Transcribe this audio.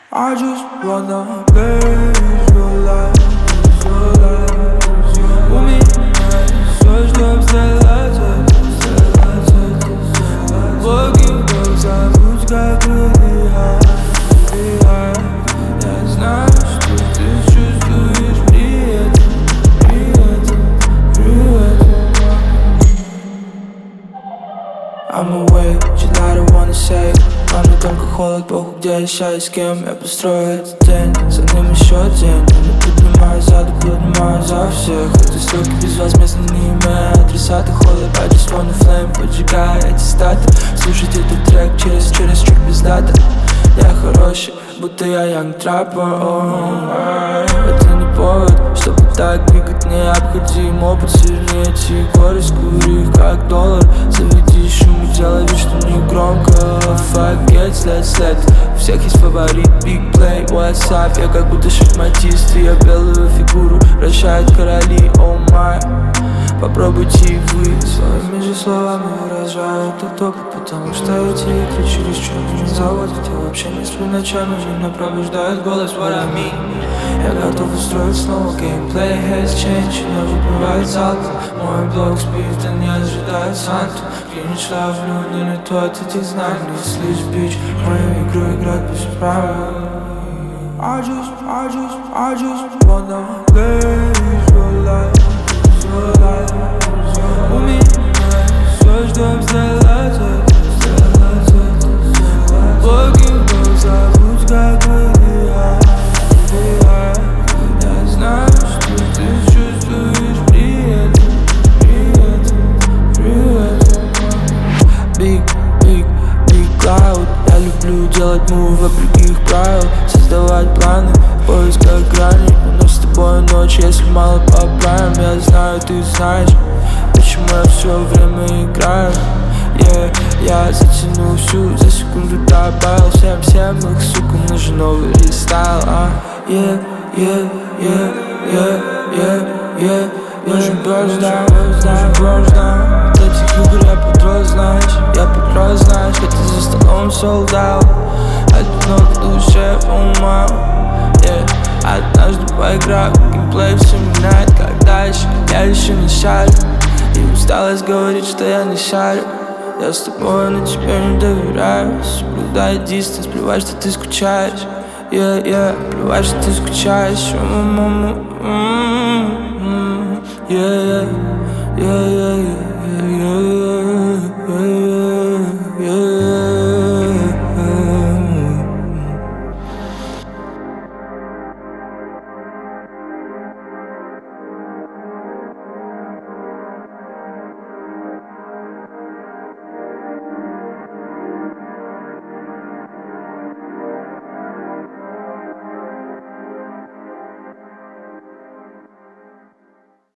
I just wanna live your life, у меня все, чтоб сделать это. Логи забудь, как были high. Я знаю, что ты чувствуешь при этом. I'm away, читать I wanna say. А мне только холод, похуй, где я сейчас, с кем я построю этот день. За ним еще день, я не поднимаю зад, поднимаю за всех. Эти ссылки безвозмездно, не имея адресата. Холод, I just wanna flame, поджигая эти статы. Слушать этот трек через чуть без даты. Я хороший, будто я young trapper. Это не повод, чтобы так двигать необходим опыт. Сильнее эти горы, скури их как доллар. Заведи шум и делай вид, что не громко. Fuck it, let's у всех есть фаворит, big play, WhatsApp. Я как будто шахматист, и я белую фигуру вращают короли, oh my. Попробуйте их вы своими же словами выражают этот опыт. Потому что эти игры чересчур не заводят. Я вообще не сплю ночами, меня пробуждает голос, what I mean. Я готов устроить снова геймплей, has changed. Не выпивает залпом, мой блог спит, да не ожидает Санту. Клинич ловлю, но не тот этих знаний. Слышь, бич, мою игру играть без правил. I just wanna live your life. У меня все, чтоб сделать это. Логи забудь, как были high. Я знаю, что ты чувствуешь при этом. Big cloud. Я люблю делать мув вопреки их правил. Создавать планы, поискать грани. У нас с тобой ночь, если мало поправим. Я знаю, ты знаешь, почему я все время играю. Я затяну всю, за секунду добавил всем их, сука, нужен новый рестайл. Нужен burst down. От этих игр я подрос, знаешь, это за столом sold out. Одинок в душе, по-моему. Однажды поиграю, геймплей все меняет, как дальше. Я еще не шарю, и усталость говорит, что я не шарю. Я с тобой, но тебе не доверяю. Соблюдай дистанс, плевать, что ты скучаешь. Плевать, что ты скучаешь. Yeah.